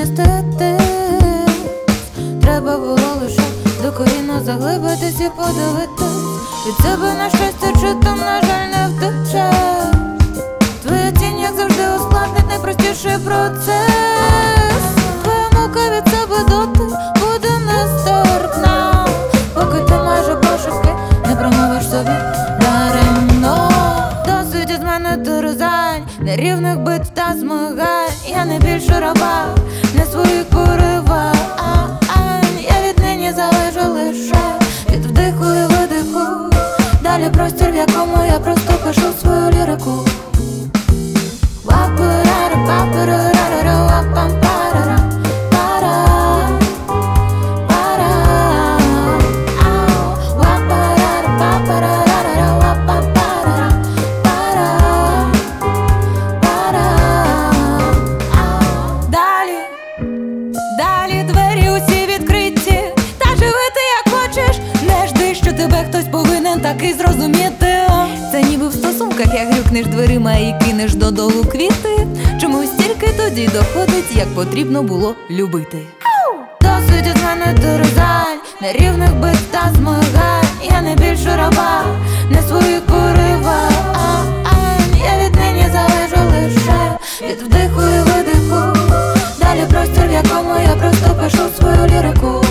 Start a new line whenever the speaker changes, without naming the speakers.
вміститись. Треба було лише докорінно заглибитись і подивитись від себе на щастя, чи там, на жаль, не втечеш. Твоя тінь, як завжди, ускладнить найпростіший процес. Твоя мука від себе доти буде нестерпна, поки ти майже пошепки не промовиш собі даремно. Досить із мене терзань, нерівних бит та змагань. Я не більше раба, не своїх поривань. Я віднині залежу лише від вдиху і видиху. Далі простір, в якому я просто пишу свою лірику. Далі двері усі відкриті, та живи ти як хочеш. Не жди, що тебе хтось повинен таки зрозуміти. Це ніби в стосунках, як грюкнеш дверима і кинеш додолу квіти. Чомусь тільки тоді доходить, як потрібно було любити. Досить із мене терзань, нерівних бит та змагань. Я не більше раба, не своїх поривань. Я віднині залежу лише від вдиху і видиху. Далі простір, в якому я просто пишу свою лірику.